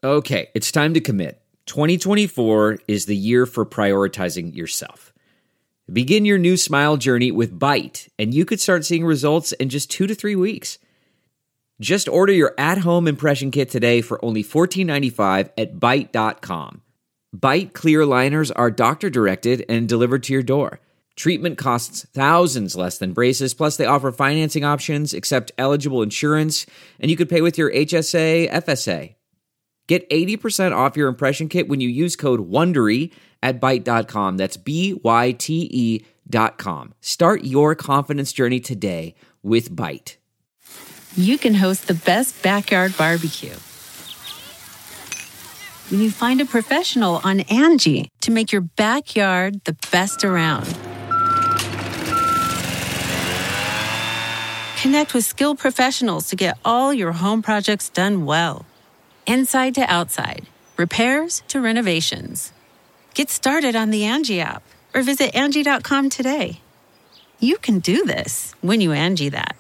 Okay, it's time to commit. 2024 is the year for prioritizing yourself. Begin your new smile journey with Byte, and you could start seeing results in just 2 to 3 weeks. Just order your at-home impression kit today for only $14.95 at Byte.com. Byte clear liners are doctor-directed and delivered to your door. Treatment costs thousands less than braces, plus they offer financing options, accept eligible insurance, and you could pay with your HSA, FSA. Get 80% off your impression kit when you use code WONDERY at Byte.com. That's BYTE.com. Start your confidence journey today with Byte. You can host the best backyard barbecue when you find a professional on Angie to make your backyard the best around. Connect with skilled professionals to get all your home projects done well. Inside to outside, repairs to renovations. Get started on the Angie app or visit Angie.com today. You can do this when you Angie that.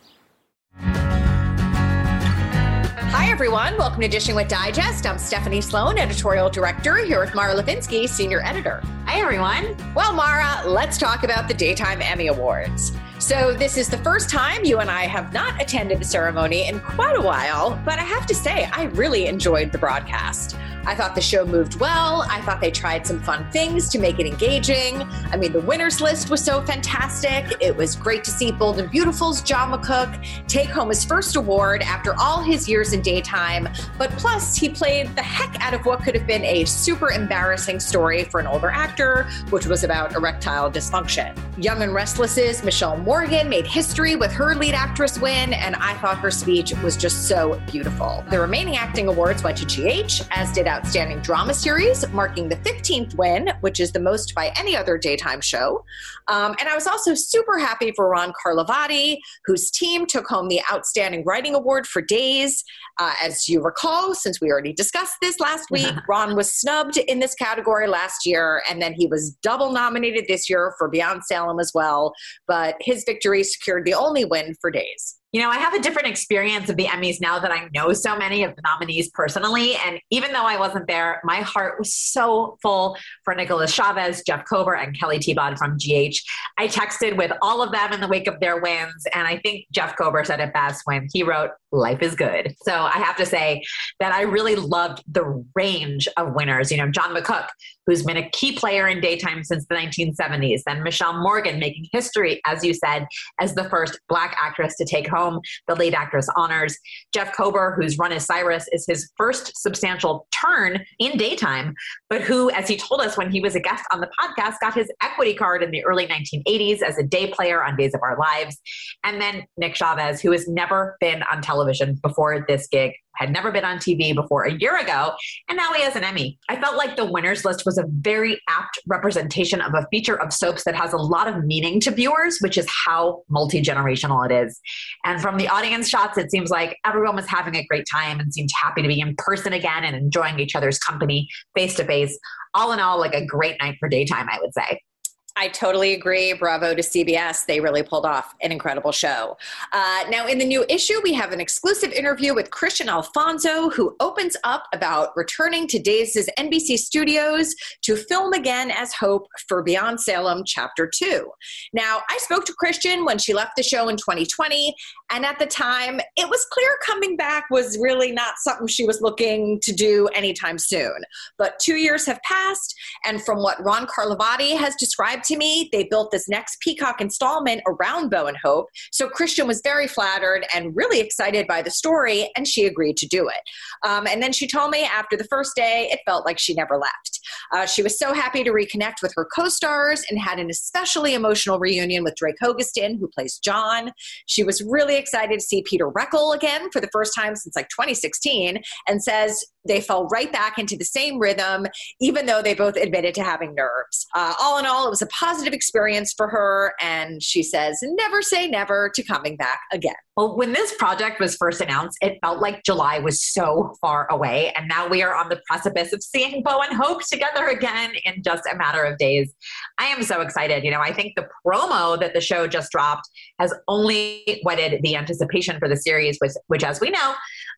Hi, everyone. Welcome to Dishing with Digest. I'm Stephanie Sloan, editorial director, here with Mara Levinsky, senior editor. Hi, everyone. Well, Mara, let's talk about the Daytime Emmy Awards. So this is the first time you and I have not attended the ceremony in quite a while, but I have to say, I really enjoyed the broadcast. I thought the show moved well. I thought they tried some fun things to make it engaging. I mean, the winners list was so fantastic. It was great to see Bold and Beautiful's John McCook take home his first award after all his years in daytime. But plus, he played the heck out of what could have been a super embarrassing story for an older actor, which was about erectile dysfunction. Young and Restless's Michelle Morgan made history with her lead actress win, and I thought her speech was just so beautiful. The remaining acting awards went to GH, as did Outstanding Drama Series, marking the 15th win, which is the most by any other daytime show. And I was also super happy for Ron Carlivati, whose team took home the Outstanding Writing Award for Days. As you recall, since we already discussed this last week, Ron was snubbed in this category last year, and then he was double nominated this year for Beyond Salem as well. But his victory secured the only win for Days. You know, I have a different experience of the Emmys now that I know so many of the nominees personally. And even though I wasn't there, my heart was so full for Nicholas Chavez, Jeff Kober, and Kelly Thiebaud from GH. I texted with all of them in the wake of their wins. And I think Jeff Kober said it best when he wrote, "Life is good." So I have to say that I really loved the range of winners. You know, John McCook, who's been a key player in daytime since the 1970s. Then Michelle Morgan making history, as you said, as the first Black actress to take home the lead actress honors. Jeff Kober, whose run as Cyrus is his first substantial turn in daytime, but who, as he told us when he was a guest on the podcast, got his equity card in the early 1980s as a day player on Days of Our Lives. And then Nick Chavez, who has never been on television before this gig, had never been on TV before a year ago, and now he has an Emmy. I felt like the winners list was a very apt representation of a feature of soaps that has a lot of meaning to viewers, which is how multi-generational it is. And from the audience shots, it seems like everyone was having a great time and seemed happy to be in person again and enjoying each other's company face to face. All in all, like a great night for daytime, I would say. I totally agree. Bravo to CBS. They really pulled off an incredible show. Now, in the new issue, we have an exclusive interview with Christian Alfonso, who opens up about returning to Days' NBC studios to film again as Hope for Beyond Salem Chapter 2. Now, I spoke to Christian when she left the show in 2020, and at the time, it was clear coming back was really not something she was looking to do anytime soon. But 2 years have passed, and from what Ron Carlivati has described to me, they built this next Peacock installment around Bo and Hope. So Christian was very flattered and really excited by the story, and she agreed to do it. And then she told me after the first day, it felt like she never left. She was so happy to reconnect with her co-stars and had an especially emotional reunion with Drake Hogestyn, who plays John. She was really excited to see Peter Reckell again for the first time since like 2016, and says they fell right back into the same rhythm, even though they both admitted to having nerves. All in all, it was a positive experience for her, and she says, never say never to coming back again. Well, when this project was first announced, it felt like July was so far away, and now we are on the precipice of seeing Bo and Hope together again in just a matter of days. I am so excited. You know, I think the promo that the show just dropped has only whetted the anticipation for the series, which as we know,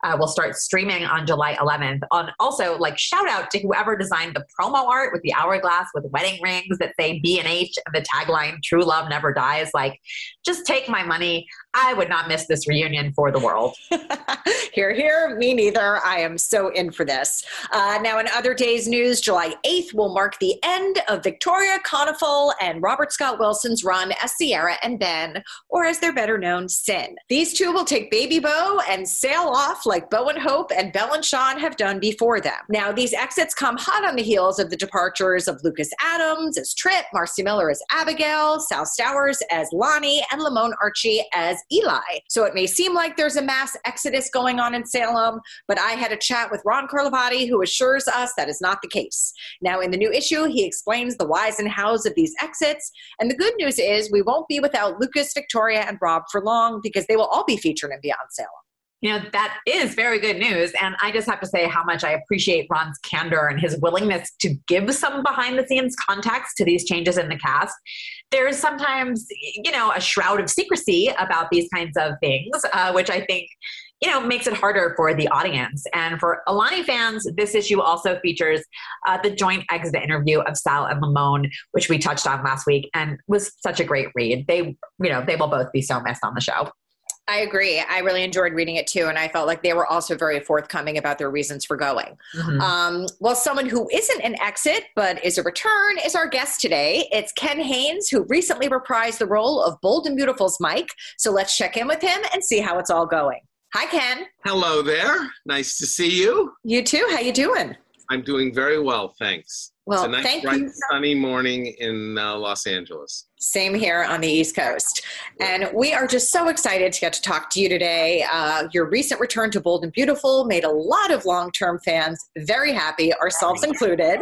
will start streaming on July 11th. Also, like, shout out to whoever designed the promo art with the hourglass with wedding rings that say B&H and the tagline, "True love never dies." Like, just take my money. I would not miss this reunion for the world. Hear, hear, me neither. I am so in for this. Now, in other days' news, July 8th will mark the end of Victoria Konefal and Robert Scott Wilson's run as Sierra and Ben, or as they're better known, Sin. These two will take Baby Bo and sail off like Bo and Hope and Belle and Sean have done before them. Now, these exits come hot on the heels of the departures of Lucas Adams as Trip, Marcy Miller as Abigail, Sal Stowers as Lonnie, and Lamone Archie as Eli. So it may seem like there's a mass exodus going on in Salem, but I had a chat with Ron Carlivati, who assures us that is not the case. Now, in the new issue, he explains the whys and hows of these exits, and the good news is we won't be without Lucas, Victoria, and Rob for long, because they will all be featured in Beyond Salem. You know, that is very good news. And I just have to say how much I appreciate Ron's candor and his willingness to give some behind the scenes context to these changes in the cast. There's sometimes, you know, a shroud of secrecy about these kinds of things, which I think, you know, makes it harder for the audience. And for Alani fans, this issue also features the joint exit interview of Sal and Lamone, which we touched on last week, and was such a great read. They will both be so missed on the show. I agree. I really enjoyed reading it too. And I felt like they were also very forthcoming about their reasons for going. Mm-hmm. Well, someone who isn't an exit, but is a return, is our guest today. It's Ken Haynes, who recently reprised the role of Bold and Beautiful's Mike. So let's check in with him and see how it's all going. Hi, Ken. Hello there. Nice to see you. You too. How you doing? I'm doing very well, thanks. Well, it's a nice, bright, sunny morning in Los Angeles. Same here on the East Coast. And we are just so excited to get to talk to you today. Your recent return to Bold and Beautiful made a lot of long-term fans very happy, ourselves included.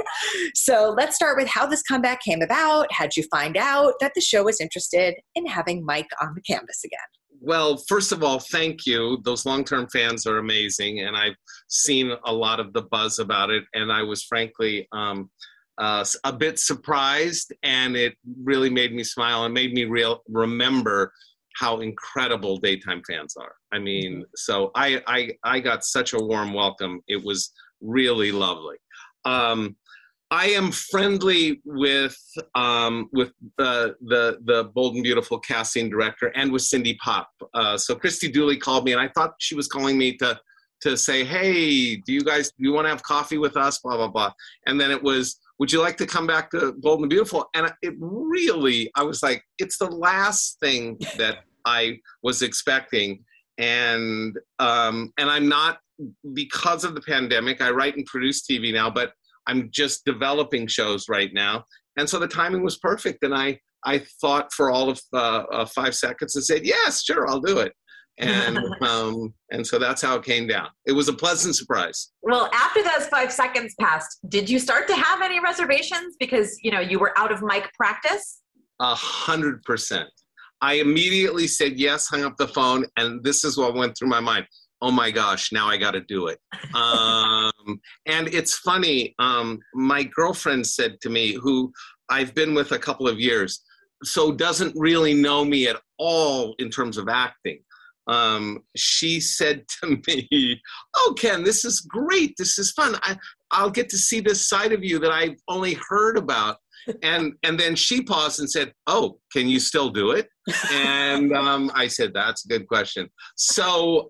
So let's start with how this comeback came about. How'd you find out that the show was interested in having Mike on the canvas again? Well, first of all, thank you. Those long-term fans are amazing, and I've seen a lot of the buzz about it, and I was frankly a bit surprised, and it really made me smile and made me remember how incredible daytime fans are. I mean, so I got such a warm welcome. It was really lovely. I am friendly with the Bold and Beautiful casting director and with Cindy Pop. So Christy Dooley called me, and I thought she was calling me to say, hey, do you want to have coffee with us? Blah, blah, blah. And then it was, would you like to come back to Bold and Beautiful? And I was like, it's the last thing that I was expecting. And I'm not, because of the pandemic, I write and produce TV now, but I'm just developing shows right now. And so the timing was perfect. And I thought for all of 5 seconds and said, yes, sure, I'll do it. And so that's how it came down. It was a pleasant surprise. Well, after those 5 seconds passed, did you start to have any reservations because, you know, you were out of mic practice? 100%. I immediately said yes, hung up the phone, and this is what went through my mind. Oh my gosh, now I got to do it. And it's funny, my girlfriend said to me, who I've been with a couple of years, so doesn't really know me at all in terms of acting. She said to me, oh, Ken, this is great. This is fun. I'll get to see this side of you that I've only heard about. And then she paused and said, oh, can you still do it? And I said, that's a good question. So,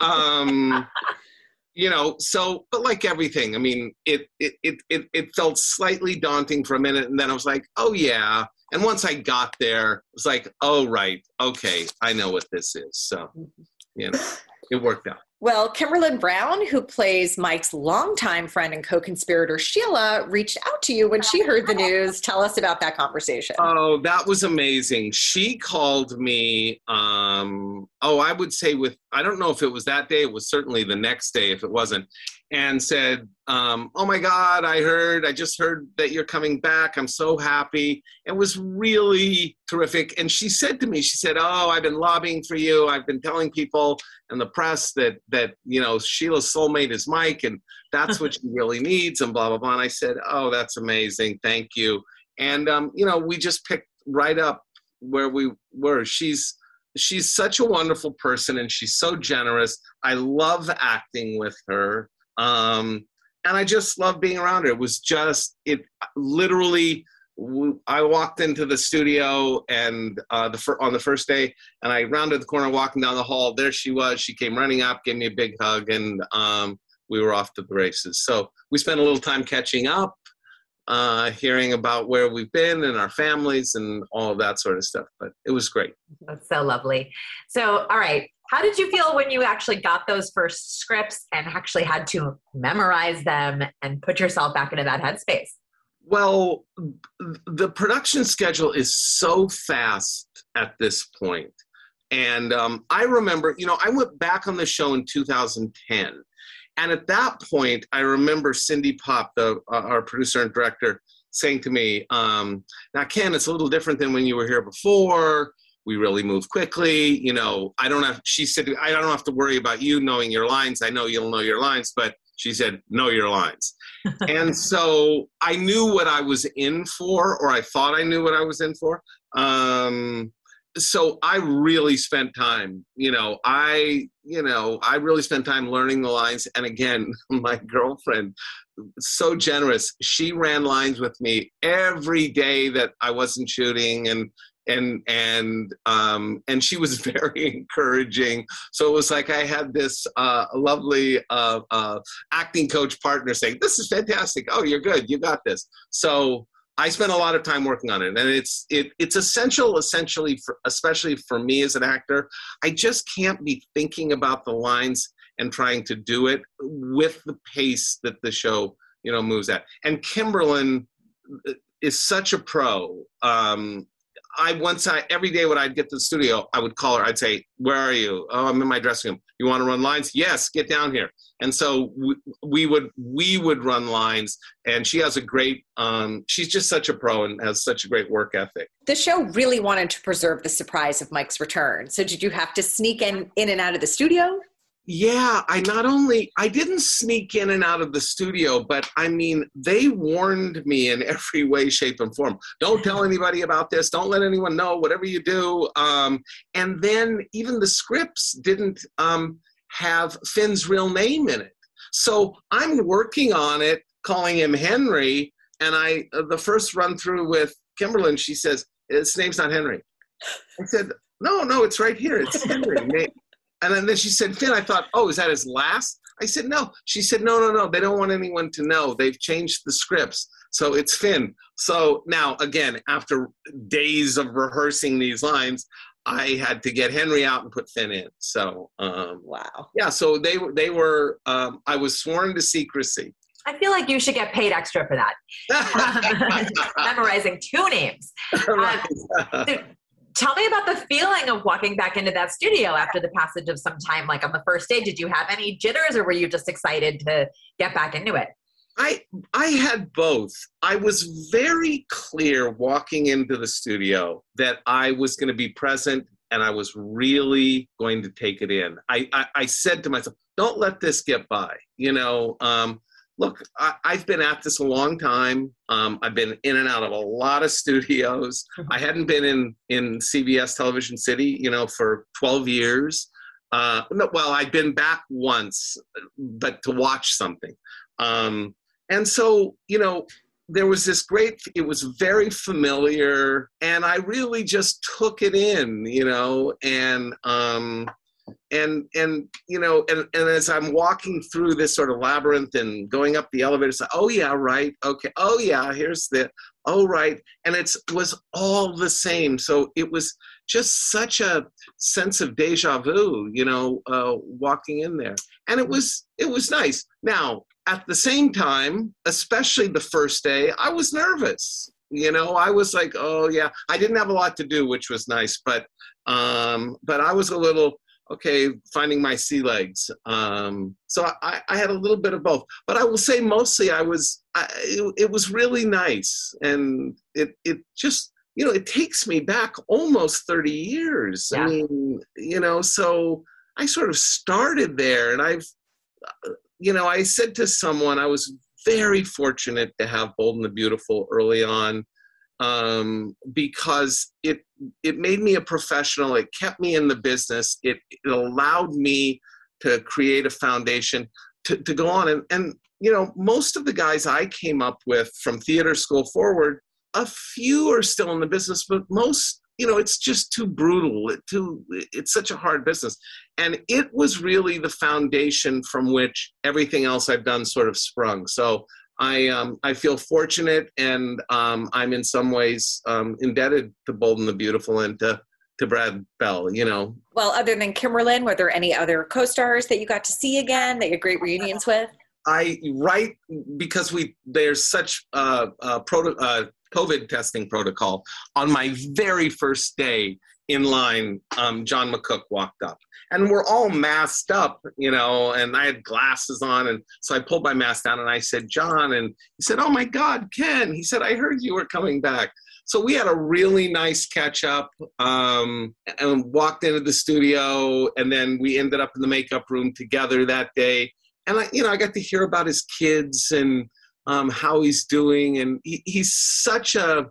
but like everything, I mean, it felt slightly daunting for a minute. And then I was like, oh, yeah. And once I got there, it was like, oh, right. Okay. I know what this is. So, it worked out. Well, Kimberlyn Brown, who plays Mike's longtime friend and co-conspirator Sheila, reached out to you when she heard the news. Tell us about that conversation. Oh, that was amazing. She called me, I would say I don't know if it was that day. It was certainly the next day if it wasn't. And said, oh my God, I just heard that you're coming back. I'm so happy. It was really terrific. And she said to me, oh, I've been lobbying for you. I've been telling people in the press that Sheila's soulmate is Mike, and that's what she really needs, and blah, blah, blah. And I said, oh, that's amazing. Thank you. And, we just picked right up where we were. She's she's such a wonderful person, and she's so generous. I love acting with her. And I just love being around her. It was just, it literally, I walked into the studio and on the first day, and I rounded the corner, walking down the hall. There she was. She came running up, gave me a big hug, and we were off to the races. So we spent a little time catching up, hearing about where we've been and our families and all of that sort of stuff. But it was great. That's so lovely. So, all right. How did you feel when you actually got those first scripts and actually had to memorize them and put yourself back into that headspace? Well, the production schedule is so fast at this point. And I remember, I went back on the show in 2010. And at that point, I remember Cindy Pop, our producer and director, saying to me, now, Ken, it's a little different than when you were here before. We really move quickly. She said, I don't have to worry about you knowing your lines. I know you'll know your lines, but she said, know your lines. And so I knew what I was in for, or I thought I knew what I was in for. So I really spent time, I really spent time learning the lines. And again, my girlfriend, so generous. She ran lines with me every day that I wasn't shooting, and she was very encouraging. So it was like I had this lovely acting coach partner saying, "This is fantastic. Oh, you're good. You got this." So I spent a lot of time working on it, and it's essentially, especially for me as an actor, I just can't be thinking about the lines and trying to do it with the pace that the show moves at. And Kimberlyn is such a pro. Every day when I'd get to the studio, I would call her. I'd say, "Where are you?" "Oh, I'm in my dressing room." "You want to run lines?" "Yes, get down here." And so we would run lines, and she has a great, she's just such a pro and has such a great work ethic. The show really wanted to preserve the surprise of Mike's return. So did you have to sneak in and out of the studio? Yeah, I didn't sneak in and out of the studio, but I mean, they warned me in every way, shape, and form. Don't tell anybody about this. Don't let anyone know, whatever you do. And then even the scripts didn't have Finn's real name in it. So I'm working on it, calling him Henry. And the first run through with Kimberlyn, she says, "His name's not Henry." I said, no, it's right here. It's Henry. And then she said, "Finn." I thought, "Oh, is that his last?" I said, "No." She said, no. They don't want anyone to know. They've changed the scripts. So it's Finn. So now, again, after days of rehearsing these lines, I had to get Henry out and put Finn in. So, wow. Yeah, so they were, I was sworn to secrecy. I feel like you should get paid extra for that. Memorizing 2 names. Tell me about the feeling of walking back into that studio after the passage of some time. Like on the first day, did you have any jitters, or were you just excited to get back into it? I had both. I was very clear walking into the studio that I was going to be present and I was really going to take it in. I said to myself, don't let this get by. Look, I've been at this a long time. I've been in and out of a lot of studios. I hadn't been in CBS Television City, for 12 years. I'd been back once, but to watch something. And so, there was this it was very familiar, and I really just took it in, and as I'm walking through this sort of labyrinth and going up the elevator, it's like, oh yeah, right, okay, oh yeah, here's oh right, and it was all the same. So it was just such a sense of deja vu, walking in there, and it was nice. Now, at the same time, especially the first day, I was nervous. I was like, oh yeah, I didn't have a lot to do, which was nice, but I was a little, okay, finding my sea legs. So I had a little bit of both, but I will say mostly it was really nice. And it just, it takes me back almost 30 years. Yeah. I mean, so I sort of started there, and I said to someone, I was very fortunate to have Bold and the Beautiful early on. because it made me a professional. It kept me in the business. It allowed me to create a foundation to go on. And, most of the guys I came up with from theater school forward, a few are still in the business, but most, it's just too brutal. It's such a hard business. And it was really the foundation from which everything else I've done sort of sprung. So I feel fortunate, and I'm in some ways indebted to Bold and the Beautiful and to Brad Bell, Well, other than Kimberlyn, were there any other co-stars that you got to see again that you had great reunions with? Because there's such COVID testing protocol. On my very first day in line, John McCook walked up. And we're all masked up, and I had glasses on. And so I pulled my mask down and I said, John, and he said, oh my God, Ken. He said, I heard you were coming back. So we had a really nice catch up and walked into the studio. And then we ended up in the makeup room together that day. And I got to hear about his kids and how he's doing. And he's such a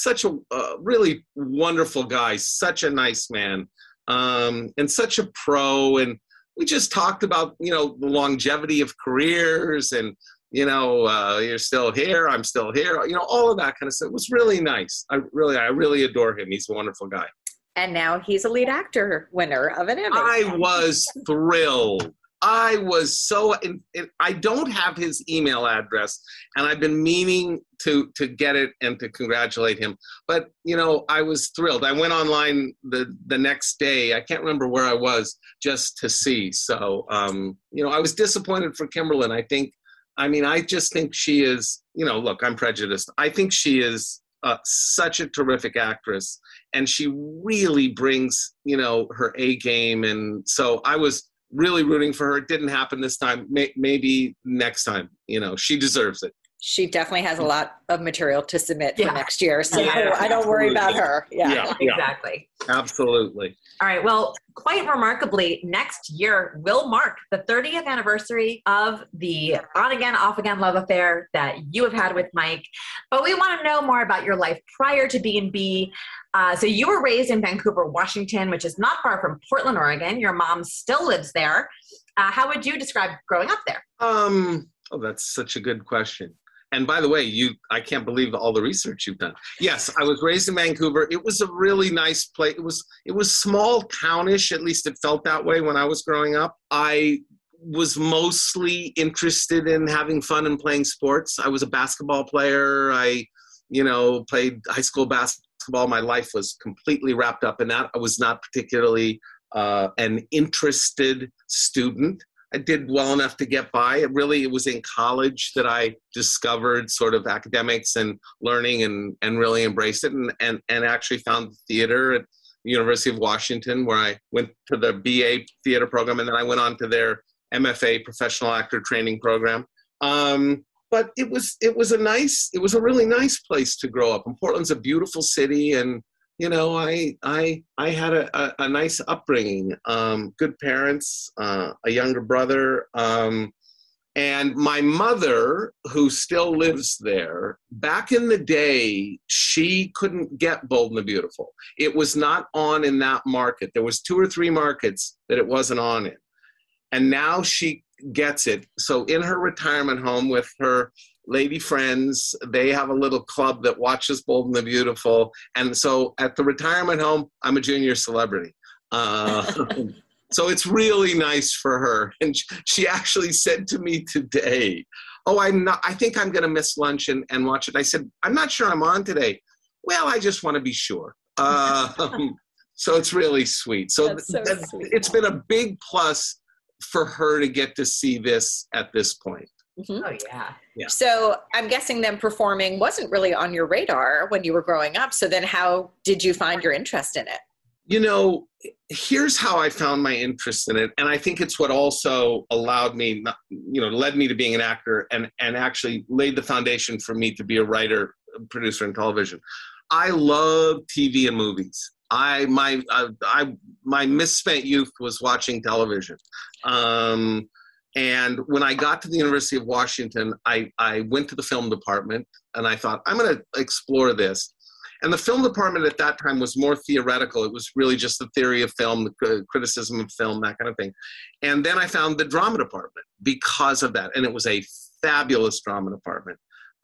really wonderful guy, such a nice man. And such a pro, and we just talked about the longevity of careers, and you're still here, I'm still here, all of that kind of stuff. It was really nice. I really adore him. He's a wonderful guy. And now he's a lead actor winner of an Emmy. I was thrilled. I was so, I don't have his email address, and I've been meaning to get it and to congratulate him. But, I was thrilled. I went online the next day. I can't remember where I was, just to see. So, I was disappointed for Kimberlyn. I just think she is, look, I'm prejudiced. I think she is such a terrific actress, and she really brings, her A game. And so I was really rooting for her. It didn't happen this time. Maybe next time, she deserves it. She definitely has a lot of material to submit for next year. So I don't worry about her. Yeah, exactly. Absolutely. All right. Well, quite remarkably, next year will mark the 30th anniversary of the on-again, off-again love affair that you have had with Mike. But we want to know more about your life prior to B&B. So you were raised in Vancouver, Washington, which is not far from Portland, Oregon. Your mom still lives there. How would you describe growing up there? That's such a good question. And by the way, I can't believe all the research you've done. Yes, I was raised in Vancouver. It was a really nice place. It was small townish, at least it felt that way when I was growing up. I was mostly interested in having fun and playing sports. I was a basketball player. I, played high school basketball. My life was completely wrapped up in that. I was not particularly an interested student. I did well enough to get by. It was in college that I discovered sort of academics and learning and really embraced it, and actually found theater at the University of Washington, where I went to the BA theater program, and then I went on to their MFA professional actor training program. But it was a really nice place to grow up. And Portland's a beautiful city, and I had a nice upbringing, good parents, a younger brother, and my mother, who still lives there. Back in the day, she couldn't get Bold and the Beautiful. It was not on in that market. There was 2 or 3 markets that it wasn't on in. And now she gets it. So in her retirement home with her lady friends, they have a little club that watches Bold and the Beautiful. And so at the retirement home, I'm a junior celebrity. So it's really nice for her. And she actually said to me today, I think I'm going to miss lunch and watch it. I said, I'm not sure I'm on today. Well, I just want to be sure. So it's really sweet. So sweet. It's been a big plus for her to get to see this at this point. Mm-hmm. Oh, yeah. So I'm guessing then performing wasn't really on your radar when you were growing up. So then how did you find your interest in it? Here's how I found my interest in it. And I think it's what also allowed me, led me to being an actor and actually laid the foundation for me to be a writer, producer in television. I love TV and movies. My misspent youth was watching television. And when I got to the University of Washington, I went to the film department and I thought, I'm going to explore this. And the film department at that time was more theoretical. It was really just the theory of film, the criticism of film, that kind of thing. And then I found the drama department because of that. And it was a fabulous drama department.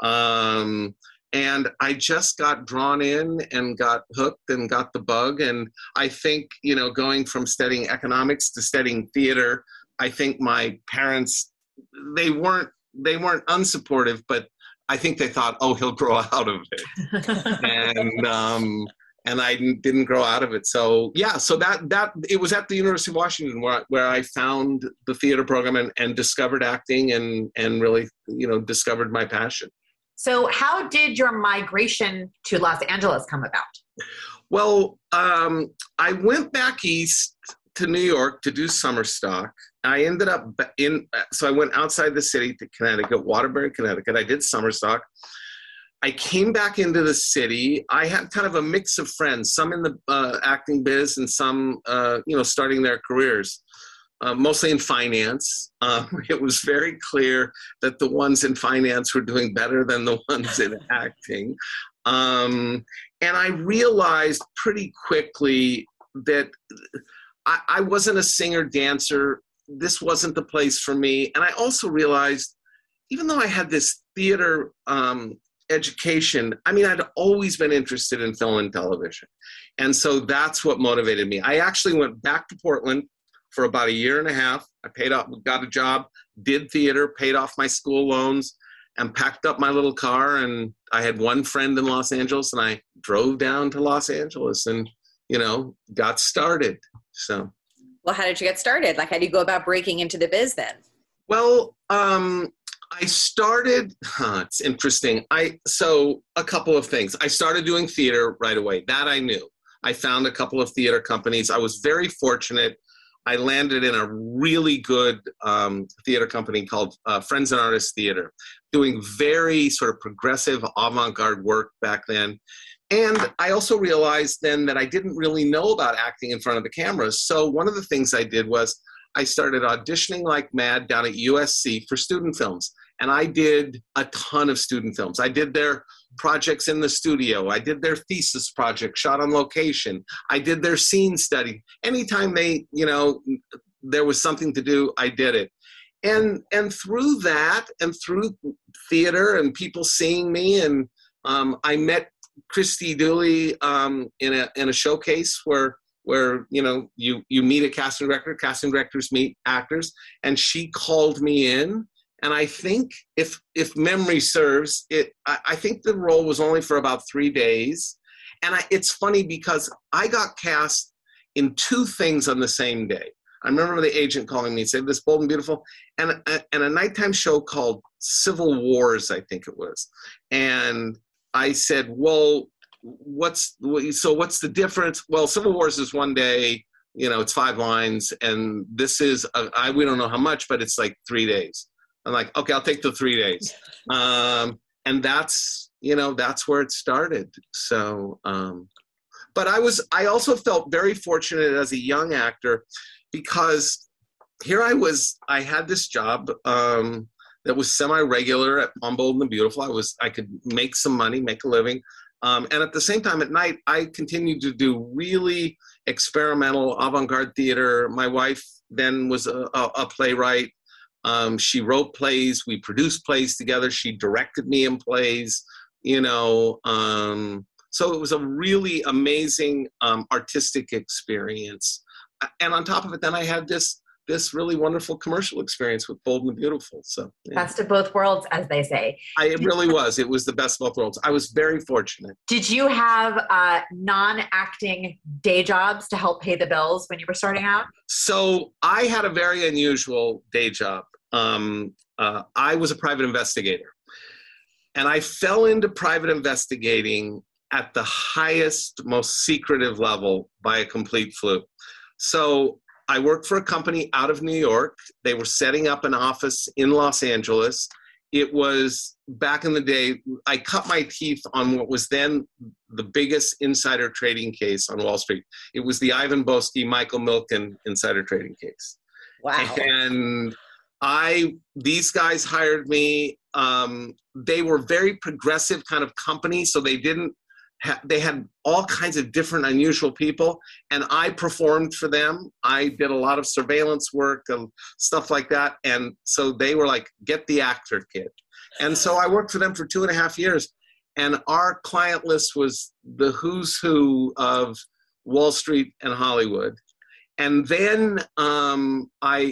And I just got drawn in and got hooked and got the bug. And I think, going from studying economics to studying theater, I think my parents, they weren't unsupportive, but I think they thought, oh, he'll grow out of it. And I didn't grow out of it. So yeah, so that it was at the University of Washington where I found the theater program and discovered acting and really, discovered my passion. So how did your migration to Los Angeles come about? Well, I went back east to New York to do summer stock. I ended up so I went outside the city to Connecticut, Waterbury, Connecticut. I did summer stock. I came back into the city. I had kind of a mix of friends, some in the acting biz and some, starting their careers. Mostly in finance. It was very clear that the ones in finance were doing better than the ones in acting. And I realized pretty quickly that I wasn't a singer dancer. This wasn't the place for me. And I also realized, even though I had this theater education, I'd always been interested in film and television. And so that's what motivated me. I actually went back to Portland for about a year and a half. I paid off, got a job, did theater, paid off my school loans, and packed up my little car. And I had one friend in Los Angeles, and I drove down to Los Angeles and, got started. So. Well, how did you get started? Like, how do you go about breaking into the biz then? Well, I started, it's interesting. So a couple of things. I started doing theater right away. That I knew. I found a couple of theater companies. I was very fortunate. I landed in a really good theater company called Friends and Artists Theater, doing very sort of progressive avant-garde work back then. And I also realized then that I didn't really know about acting in front of the cameras. So one of the things I did was I started auditioning like mad down at USC for student films. And I did a ton of student films. I did their projects in the studio. I did their thesis project shot on location. I did their scene study. Anytime there was something to do, I did it. And through that and through theater and people seeing me, and I met Christy Dooley in a showcase where you meet a casting director, casting directors meet actors, and she called me in. And I think if memory serves, I think the role was only for about 3 days. And it's funny because I got cast in 2 things on the same day. I remember the agent calling me and saying, "This Bold and Beautiful," and a nighttime show called Civil Wars, I think it was. And I said, "Well, what's the difference?" Well, Civil Wars is 1 day, it's 5 lines, and this is we don't know how much, but it's like 3 days. I'm like, okay, I'll take the 3 days. And that's where it started. So, but I also felt very fortunate as a young actor because here I had this job that was semi-regular at On Bold and the Beautiful. I could make some money, make a living. And at the same time at night, I continued to do really experimental avant-garde theater. My wife then was a playwright. She wrote plays. We produced plays together. She directed me in plays, so it was a really amazing artistic experience. And on top of it, then I had this really wonderful commercial experience with Bold and the Beautiful. So yeah. Best of both worlds, as they say. It really was. It was the best of both worlds. I was very fortunate. Did you have non-acting day jobs to help pay the bills when you were starting out? So I had a very unusual day job. I was a private investigator. And I fell into private investigating at the highest, most secretive level by a complete fluke. So I worked for a company out of New York. They were setting up an office in Los Angeles. It was back in the day, I cut my teeth on what was then the biggest insider trading case on Wall Street. It was the Ivan Boesky, Michael Milken insider trading case. Wow. And these guys hired me. They were very progressive kind of company, so they didn't they had all kinds of different unusual people, and I performed for them. I did a lot of surveillance work and stuff like that. And so they were like, get the actor kid. And so I worked for them for 2.5 years. And our client list was the who's who of Wall Street and Hollywood. And then I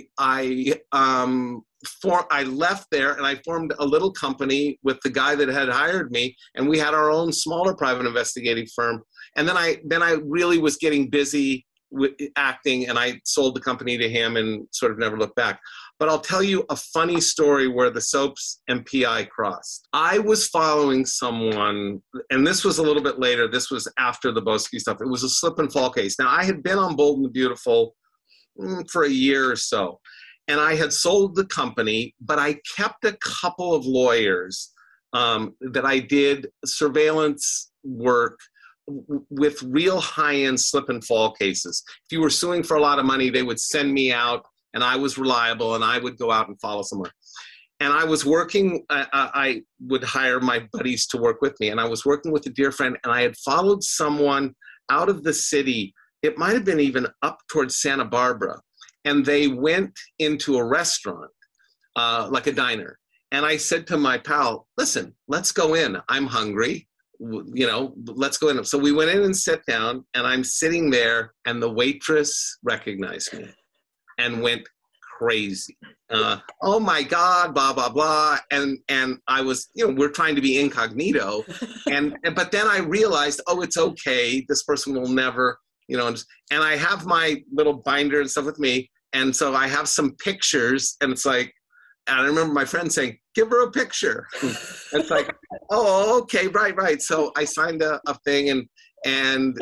left there and I formed a little company with the guy that had hired me, and we had our own smaller private investigating firm. And then I really was getting busy with acting, and I sold the company to him and sort of never looked back. But I'll tell you a funny story where the soaps and PI crossed. I was following someone, and this was a little bit later. This was after the Boesky stuff. It was a slip and fall case. Now, I had been on Bold and the Beautiful for a year or so, and I had sold the company, but I kept a couple of lawyers that I did surveillance work with real high-end slip and fall cases. If you were suing for a lot of money, they would send me out, and I was reliable, and I would go out and follow someone. And I was working, I would hire my buddies to work with me, and I was working with a dear friend, and I had followed someone out of the city. It might have been even up towards Santa Barbara, and they went into a restaurant, like a diner. And I said to my pal, listen, let's go in. I'm hungry. Let's go in. So we went in and sat down, and I'm sitting there, and the waitress recognized me and went crazy. Oh my God, blah, blah, blah. And I was, we're trying to be incognito. But then I realized, oh, it's okay. This person will never, and I have my little binder and stuff with me. And so I have some pictures, and it's like, and I remember my friend saying, give her a picture. It's like, oh, okay, right. So I signed a thing, and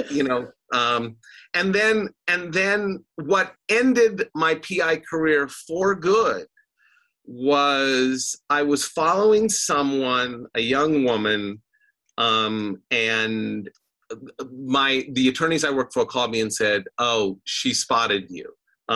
then what ended my PI career for good was I was following someone, a young woman, and the attorneys I worked for called me and said, oh, she spotted you.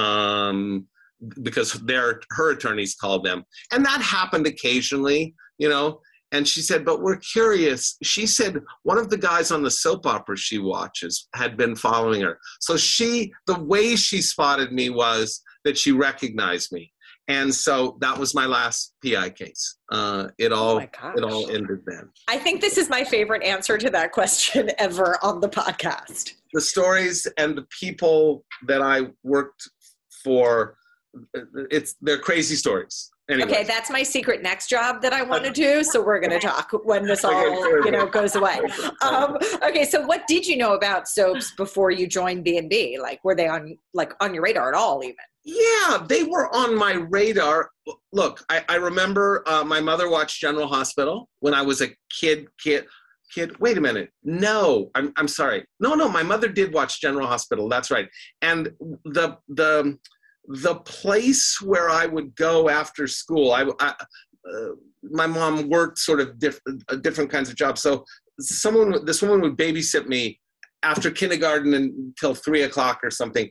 Because her attorneys called them. And that happened occasionally, and she said, but we're curious. She said one of the guys on the soap opera she watches had been following her. So the way she spotted me was that she recognized me. And so that was my last PI case. It all ended then. I think this is my favorite answer to that question ever on the podcast. The stories and the people that I worked for, they're crazy stories. Anyway. Okay, that's my secret next job that I want to do. So we're going to talk when this all goes away. Okay, so what did you know about soaps before you joined B&B? Like, were they on your radar at all? Even? Yeah, they were on my radar. Look, I remember my mother watched General Hospital when I was a kid. Wait a minute. No, I'm sorry. No, my mother did watch General Hospital. That's right. And the place where I would go after school, my mom worked sort of different kinds of jobs. So this woman would babysit me after kindergarten until 3:00 or something.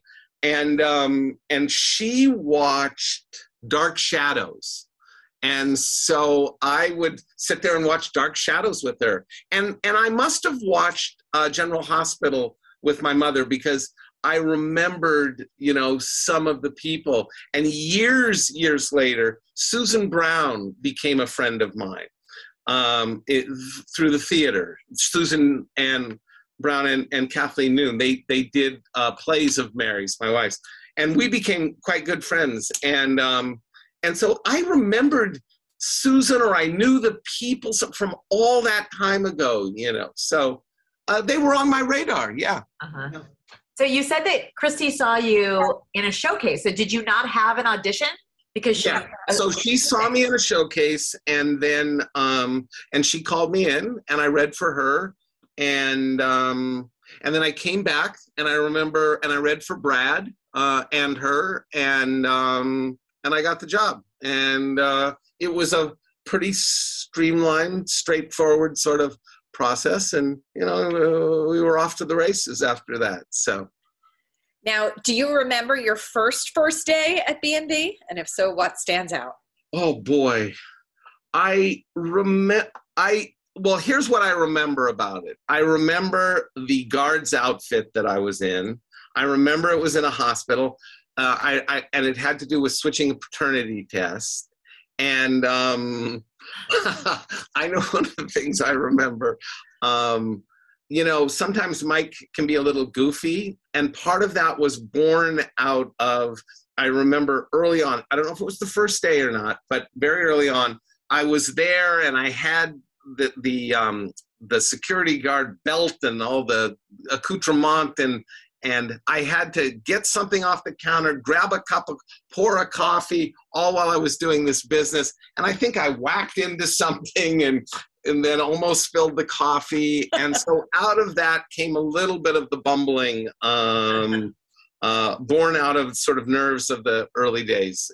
And she watched Dark Shadows. And so I would sit there and watch Dark Shadows with her. And I must have watched General Hospital with my mother because I remembered, some of the people. And years later, Susan Brown became a friend of mine through the theater. Susan and Brown and Kathleen Noon, they did plays of Mary's, my wife's. And we became quite good friends. And so I remembered Susan, or I knew the people from all that time ago, So they were on my radar, yeah. Uh-huh. Yeah. So you said that Christy saw you in a showcase. So did you not have an audition? Because so she saw me in a showcase, and then and she called me in, and I read for her, and then I came back, and I remember, and I read for Brad and her, and I got the job, and it was a pretty streamlined, straightforward sort of process, and we were off to the races after that. So now, do you remember your first day at B&B? And if so, what stands out? Oh boy, I remember. Well, here's what I remember about it. I remember the guard's outfit that I was in. I remember it was in a hospital, and it had to do with switching a paternity test. And I know one of the things I remember, sometimes Mike can be a little goofy, and part of that was born out of, I remember early on, I don't know if it was the first day or not, but very early on, I was there and I had the security guard belt and all the accoutrement, and I had to get something off the counter, grab a cup, pour a coffee, all while I was doing this business. And I think I whacked into something and then almost spilled the coffee. And so out of that came a little bit of the bumbling, born out of sort of nerves of the early days.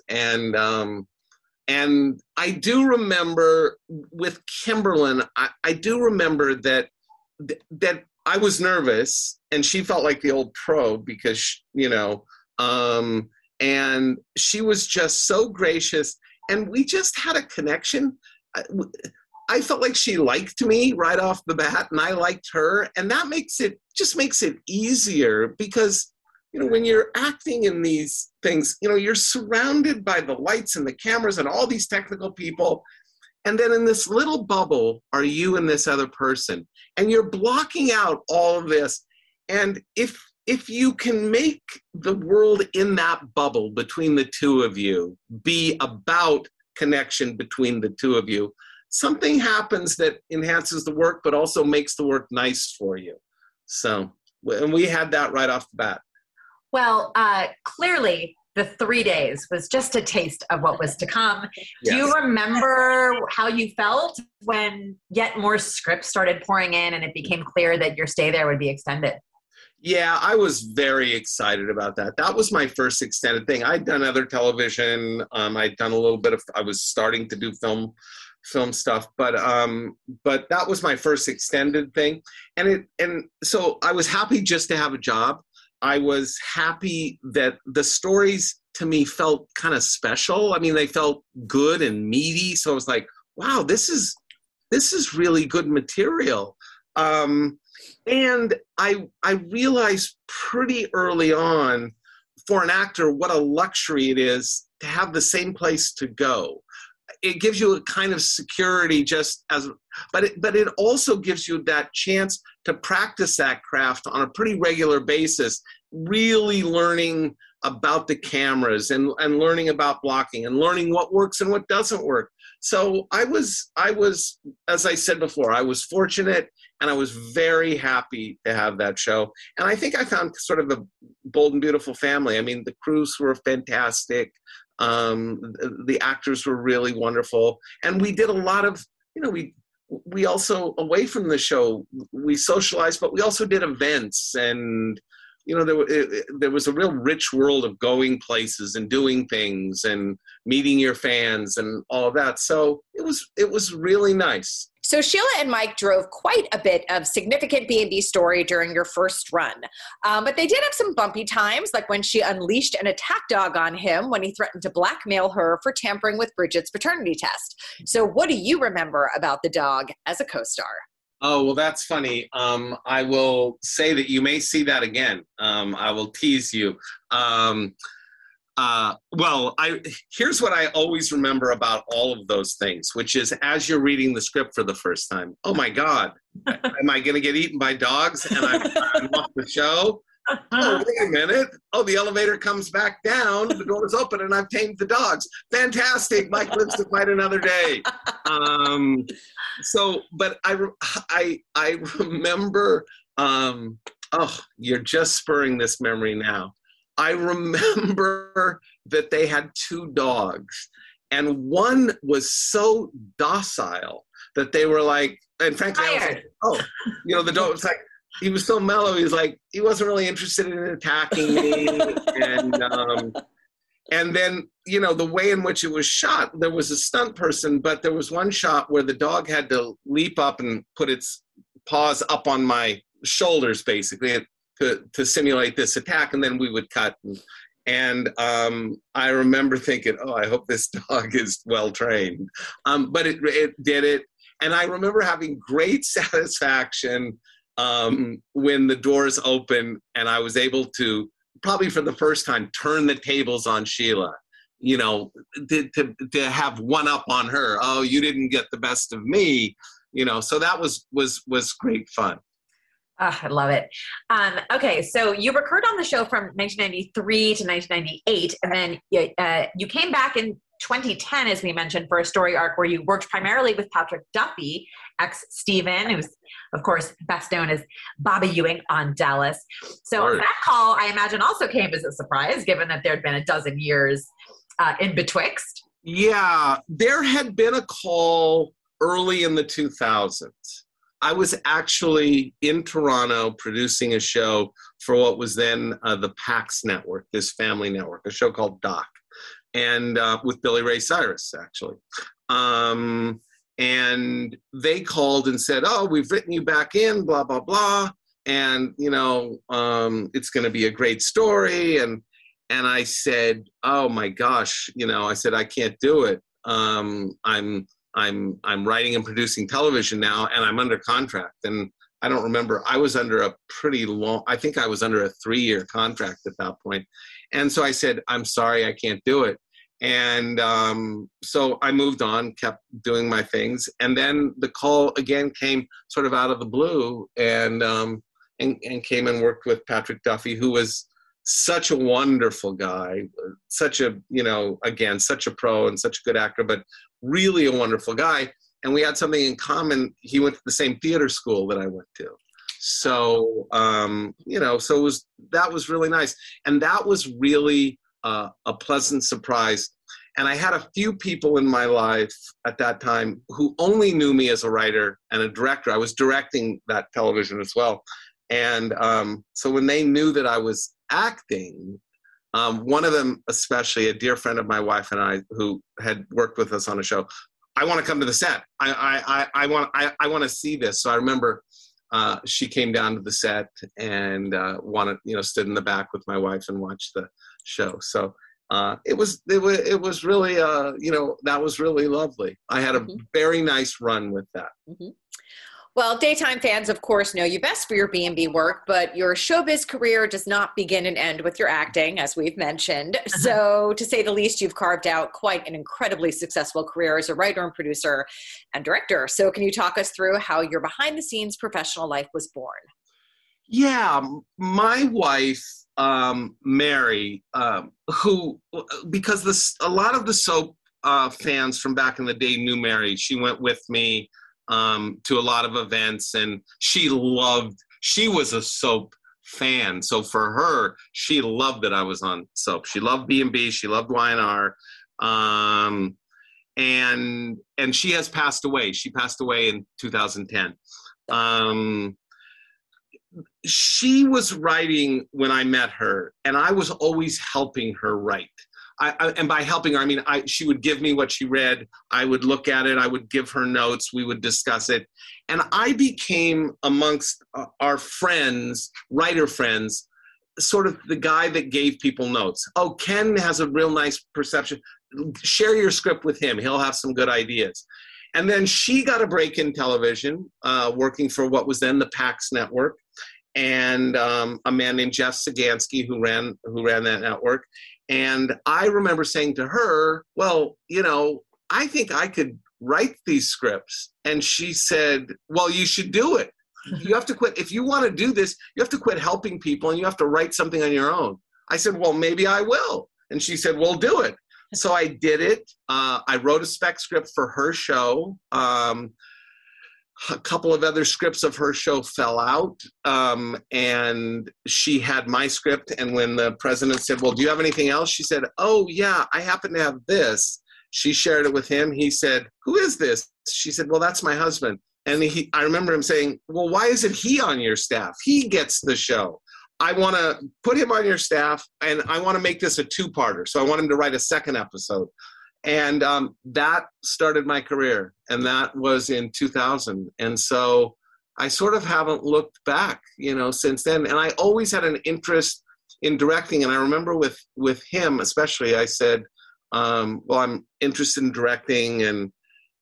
And I do remember with Kimberlyn, I do remember that I was nervous and she felt like the old pro because, and she was just so gracious and we just had a connection. I felt like she liked me right off the bat and I liked her. And that makes it easier because, when you're acting in these things, you're surrounded by the lights and the cameras and all these technical people. And then in this little bubble are you and this other person. And you're blocking out all of this. And if you can make the world in that bubble between the two of you be about connection between the two of you, something happens that enhances the work, but also makes the work nice for you. So, and we had that right off the bat. Well, clearly the 3 days was just a taste of what was to come. Yes. Do you remember how you felt when yet more scripts started pouring in and it became clear that your stay there would be extended? Yeah, I was very excited about that. That was my first extended thing. I'd done other television. I'd done a little bit of, I was starting to do film stuff, but that was my first extended thing. And so I was happy just to have a job. I was happy that the stories to me felt kind of special. I mean, they felt good and meaty. So I was like, wow, this is really good material. And I realized pretty early on for an actor, what a luxury it is to have the same place to go. It gives you a kind of security but it also gives you that chance to practice that craft on a pretty regular basis, really learning about the cameras and learning about blocking and learning what works and what doesn't work. So I was, as I said before, I was fortunate and I was very happy to have that show. And I think I found sort of a bold and beautiful family. I mean, the crews were fantastic. The actors were really wonderful. And we did a lot of, we also, away from the show, we socialized, but we also did events and, there was a real rich world of going places and doing things and meeting your fans and all of that. So it was really nice. So Sheila and Mike drove quite a bit of significant B&B story during your first run. But they did have some bumpy times, like when she unleashed an attack dog on him when he threatened to blackmail her for tampering with Bridget's paternity test. So what do you remember about the dog as a co-star? Oh, well, that's funny. I will say that you may see that again. I will tease you. Here's what I always remember about all of those things, which is as you're reading the script for the first time, oh my God, am I going to get eaten by dogs and I'm off the show? Oh, wait a minute. Oh, the elevator comes back down, the door's open and I've tamed the dogs. Fantastic. Mike lives to fight another day. But I remember, you're just spurring this memory now. I remember that they had two dogs and one was so docile that they were like, and frankly, I was like, the dog was like, he was so mellow. He was like, he wasn't really interested in attacking me. And then, the way in which it was shot, there was a stunt person, but there was one shot where the dog had to leap up and put its paws up on my shoulders, basically, to simulate this attack. And then we would cut. And I remember thinking, I hope this dog is well trained. But it did it. And I remember having great satisfaction when the doors opened and I was able to, probably for the first time, turn the tables on Sheila, you know, to have one up on her. Oh, you didn't get the best of me, you know. So that was great fun. Oh, I love it. Okay, so you recurred on the show from 1993 to 1998, and then you came back in 2010, as we mentioned, for a story arc where you worked primarily with Patrick Duffy, ex-Steven, who's, of course, best known as Bobby Ewing on Dallas. So that call, I imagine, also came as a surprise, given that there had been a dozen years in betwixt. Yeah, there had been a call early in the 2000s. I was actually in Toronto producing a show for what was then the PAX network, this family network, a show called Doc, and with Billy Ray Cyrus, actually. And they called and said, oh, we've written you back in, blah, blah, blah. And, you know, it's going to be a great story. And I said, oh my gosh, you know, I said, I can't do it. I'm writing and producing television now, and I'm under contract. And I don't remember, I was under a pretty long, I think I was under a 3-year contract at that point. And so I said, I'm sorry, I can't do it. And so I moved on, kept doing my things. And then the call again came sort of out of the blue, and came and worked with Patrick Duffy, who was such a wonderful guy, such a, you know, again, such a pro and such a good actor, but really a wonderful guy. And we had something in common. He went to the same theater school that I went to. So, you know, so that was really nice. And that was really a pleasant surprise. And I had a few people in my life at that time who only knew me as a writer and a director. I was directing that television as well. And so when they knew that I was acting, one of them, especially a dear friend of my wife and I, who had worked with us on a show, I want to come to the set. I want to see this. So I remember she came down to the set and stood in the back with my wife and watched the show. So it was really that was really lovely. I had a very nice run with that. Mm-hmm. Well, daytime fans, of course, know you best for your B&B work, but your showbiz career does not begin and end with your acting, as we've mentioned. So, to say the least, you've carved out quite an incredibly successful career as a writer and producer and director. So, can you talk us through how your behind-the-scenes professional life was born? Yeah, my wife, Mary, who, because a lot of the soap fans from back in the day knew Mary. She went with me to a lot of events, and she was a soap fan. So for her, she loved that I was on soap. She loved B&B. She loved Y&R. And she has passed away. She passed away in 2010. She was writing when I met her, and I was always helping her write. And by helping her, I mean, she would give me what she read. I would look at it. I would give her notes. We would discuss it. And I became, amongst our friends, writer friends, sort of the guy that gave people notes. Oh, Ken has a real nice perception. Share your script with him. He'll have some good ideas. And then she got a break in television, working for what was then the PAX network, and a man named Jeff Sagansky who ran that network. And I remember saying to her, well, you know, I think I could write these scripts. And she said, well, you should do it. You have to quit. If you want to do this, you have to quit helping people and you have to write something on your own. I said, well, maybe I will. And she said, well, do it. So I did it. I wrote a spec script for her show. A couple of other scripts of her show fell out, and she had my script. And when the president said, well, do you have anything else? She said, oh, yeah, I happen to have this. She shared it with him. He said, who is this? She said, well, that's my husband. And I remember him saying, well, why isn't he on your staff? He gets the show. I want to put him on your staff, and I want to make this a 2-parter. So I want him to write a second episode. And that started my career, and that was in 2000. And so I sort of haven't looked back, you know, since then. And I always had an interest in directing. And I remember with him especially, I said, well, I'm interested in directing, and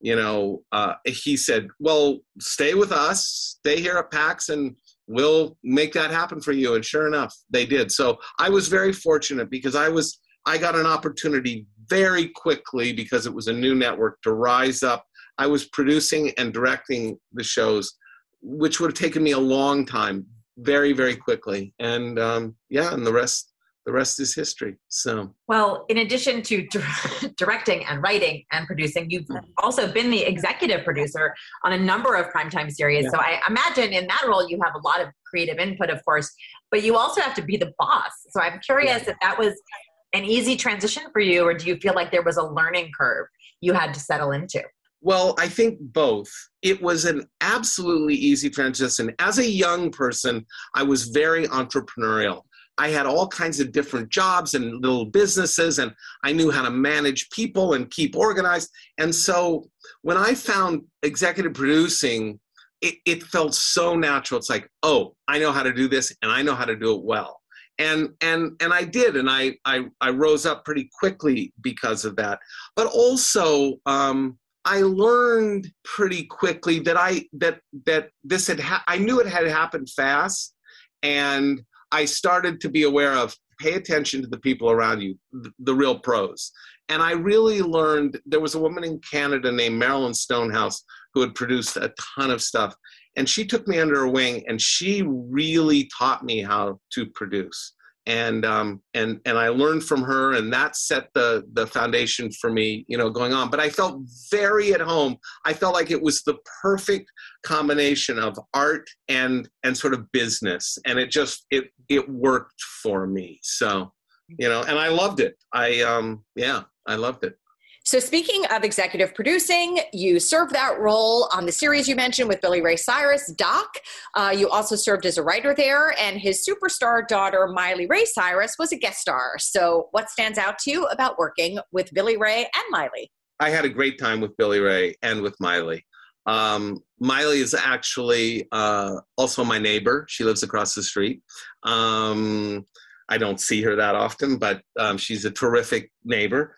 he said, well, stay with us, stay here at PAX, and we'll make that happen for you. And sure enough, they did. So I was very fortunate because I got an opportunity very quickly because it was a new network to rise up. I was producing and directing the shows, which would have taken me a long time, very, very quickly. And and the rest is history. So, well, in addition to directing and writing and producing, you've also been the executive producer on a number of primetime series. Yeah. So I imagine in that role, you have a lot of creative input, of course, but you also have to be the boss. So I'm curious if that was an easy transition for you, or do you feel like there was a learning curve you had to settle into? Well, I think both. It was an absolutely easy transition. As a young person, I was very entrepreneurial. I had all kinds of different jobs and little businesses, and I knew how to manage people and keep organized. And so when I found executive producing, it felt so natural. It's like, oh, I know how to do this, and I know how to do it well. And I did, and I rose up pretty quickly because of that. But also, I learned pretty quickly that this I knew it had happened fast, and I started to be aware of pay attention to the people around you, the real pros. And I really learned, there was a woman in Canada named Marilyn Stonehouse who had produced a ton of stuff. And she took me under her wing, and she really taught me how to produce. And I learned from her, and that set the foundation for me, going on. But I felt very at home. I felt like it was the perfect combination of art and sort of business, and it worked for me. So, and I loved it. I loved it. So speaking of executive producing, you served that role on the series you mentioned with Billy Ray Cyrus, Doc. You also served as a writer there, and his superstar daughter, Miley Ray Cyrus, was a guest star. So what stands out to you about working with Billy Ray and Miley? I had a great time with Billy Ray and with Miley. Miley is actually also my neighbor. She lives across the street. I don't see her that often, but she's a terrific neighbor.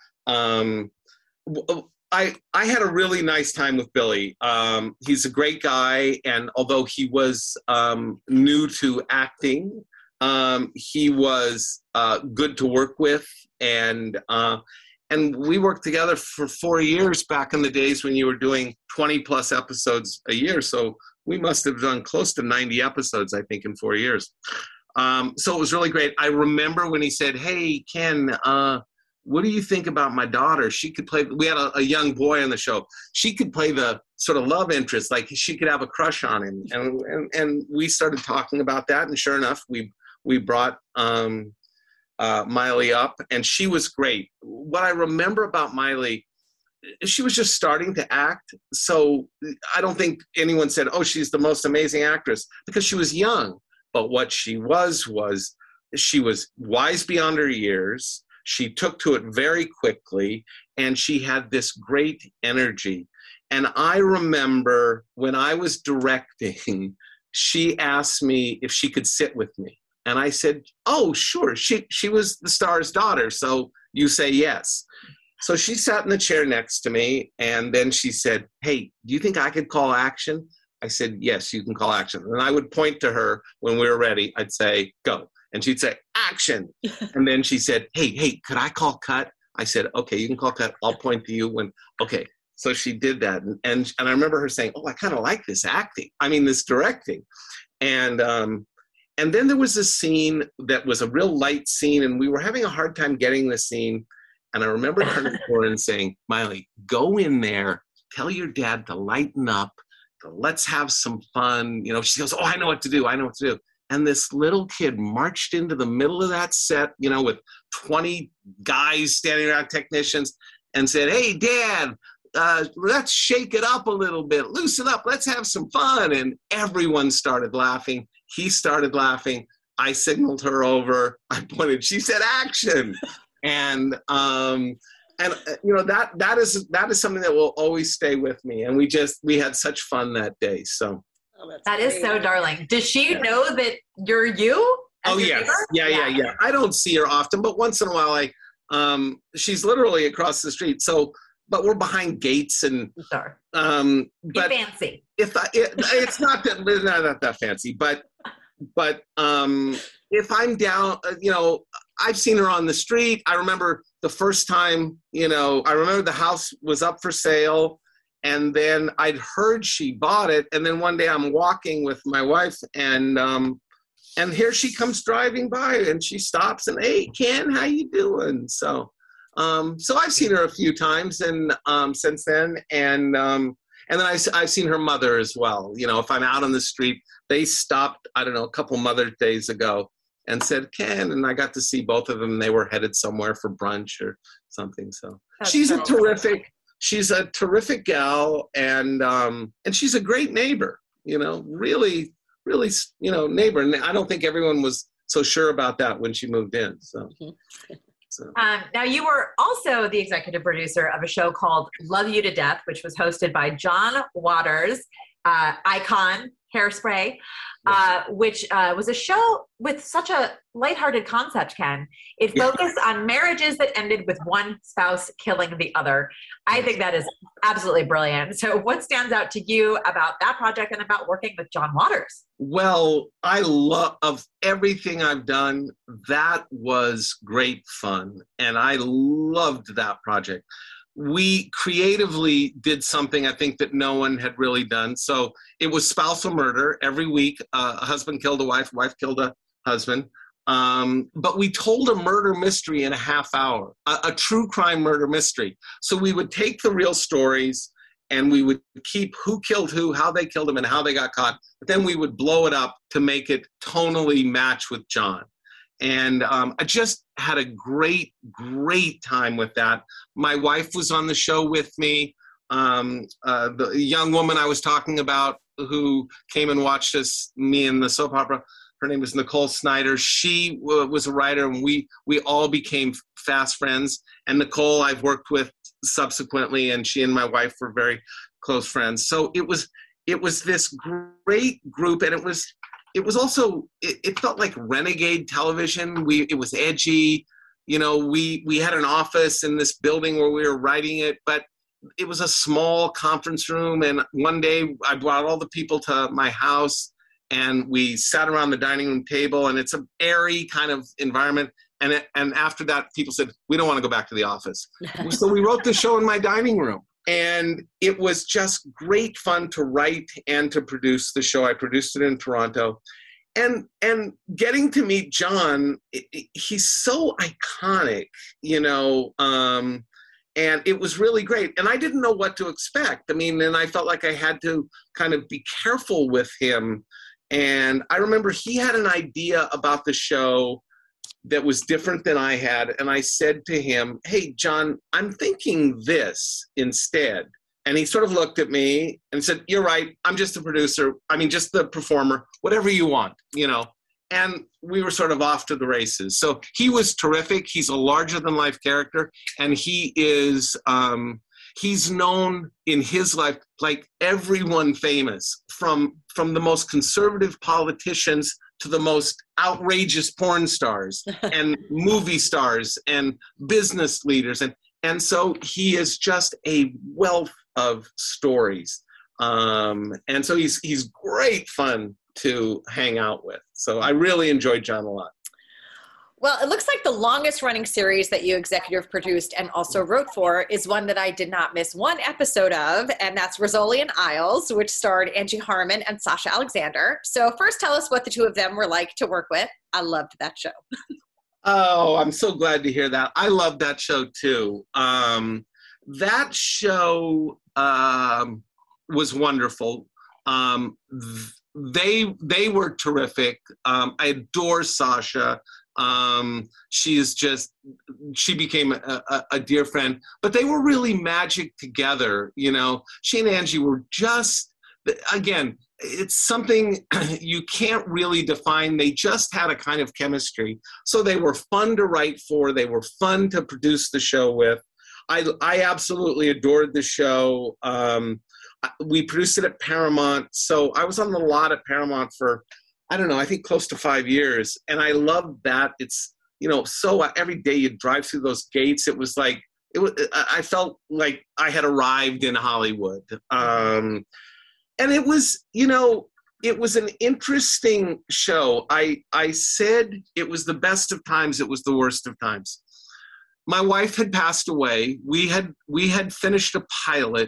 I had a really nice time with Billy. He's a great guy, and although he was new to acting, he was good to work with, and we worked together for 4 years back in the days when you were doing 20 plus episodes a year. So we must have done close to 90 episodes, I think, in 4 years. So it was really great. I remember when he said, "Hey, Ken, what do you think about my daughter? She could play," we had a young boy on the show. She could play the sort of love interest, like she could have a crush on him. And we started talking about that. And sure enough, we brought Miley up, and she was great. What I remember about Miley, she was just starting to act. So I don't think anyone said, "Oh, she's the most amazing actress," because she was young. But what she was she was wise beyond her years. She took to it very quickly, and she had this great energy. And I remember when I was directing, she asked me if she could sit with me. And I said, "Oh, sure." She was the star's daughter, so you say yes. So she sat in the chair next to me, and then she said, "Hey, do you think I could call action?" I said, "Yes, you can call action." And I would point to her when we were ready. I'd say, "Go." And she'd say, "Action." And then she said, hey, could I call cut? I said, "Okay, you can call cut. I'll point to you when," okay. So she did that. And I remember her saying, "Oh, I kind of like this this directing." And then there was a scene that was a real light scene, and we were having a hard time getting the scene. And I remember turning to her and saying, "Miley, go in there, tell your dad to lighten up, let's have some fun." She goes, "Oh, I know what to do. And this little kid marched into the middle of that set, with 20 guys standing around, technicians, and said, "Hey, Dad, let's shake it up a little bit. Loosen up. Let's have some fun." And everyone started laughing. He started laughing. I signaled her over. I pointed. She said, "Action." And that is something that will always stay with me. And we had such fun that day. So. Oh, that is so darling. Does she know that you're you? Oh, yes. Yeah. I don't see her often, but once in a while, she's literally across the street. So but we're behind gates and Sure. But fancy. It's not that fancy, but if I'm down, I've seen her on the street. I remember the first time, I remember the house was up for sale, and then I'd heard she bought it, and then one day I'm walking with my wife, and here she comes driving by, and she stops and, hey, Ken, how you doing? So I've seen her a few times, and since then, and then I've seen her mother as well. If I'm out on the street, they stopped, I don't know, a couple Mother's Days ago and said, Ken, and I got to see both of them. They were headed somewhere for brunch or something. So she's a terrific gal, and she's a great neighbor, really, neighbor. And I don't think everyone was so sure about that when she moved in. So. Now, you were also the executive producer of a show called Love You to Death, which was hosted by John Waters, icon, Hairspray, which was a show with such a lighthearted concept, Ken. It focused on marriages that ended with one spouse killing the other. I think that is absolutely brilliant. So what stands out to you about that project and about working with John Waters? Well, of everything I've done, that was great fun. And I loved that project. We creatively did something I think that no one had really done. So it was spousal murder. Every week, a husband killed a wife killed a husband. But we told a murder mystery in a half hour, a true crime murder mystery. So we would take the real stories and we would keep who killed who, how they killed him, and how they got caught. But then we would blow it up to make it tonally match with John. And I just had a great time with that. My wife was on the show with me. The young woman I was talking about who came and watched me in the soap opera, her name is Nicole Snyder. She was a writer, and we all became fast friends. And Nicole I've worked with subsequently, and she and my wife were very close friends. So it was this great group, and it was also, it felt like renegade television. It was edgy. We had an office in this building where we were writing it, but it was a small conference room. And one day I brought all the people to my house, and we sat around the dining room table, and it's an airy kind of environment. And after that, people said, we don't want to go back to the office. So we wrote the show in my dining room. And it was just great fun to write and to produce the show. I produced it in Toronto. And getting to meet John, he's so iconic, and it was really great. And I didn't know what to expect. And I felt like I had to kind of be careful with him. And I remember he had an idea about the show that was different than I had. And I said to him, hey, John, I'm thinking this instead. And he sort of looked at me and said, you're right. I'm just a producer. Just the performer, whatever you want, And we were sort of off to the races. So he was terrific. He's a larger than life character. And he is, he's known in his life, like everyone famous, from the most conservative politicians to the most outrageous porn stars and movie stars and business leaders. And so he is just a wealth of stories. And so he's great fun to hang out with. So I really enjoyed John a lot. Well, it looks like the longest running series that you executive produced and also wrote for is one that I did not miss one episode of, and that's Rizzoli and Isles, which starred Angie Harmon and Sasha Alexander. So first, tell us what the two of them were like to work with. I loved that show. Oh, I'm so glad to hear that. I love that show too. That show was wonderful. They were terrific. I adore Sasha. She became a dear friend, but they were really magic together. She and Angie were just, again, it's something you can't really define. They just had a kind of chemistry. So they were fun to write for. They were fun to produce the show with. I absolutely adored the show. We produced it at Paramount. So I was on the lot at Paramount for, I don't know, I think close to 5 years. And I loved that. It's, so every day you drive through those gates, it was like I felt like I had arrived in Hollywood. And it was, it was an interesting show. I said it was the best of times. It was the worst of times. My wife had passed away. We had finished a pilot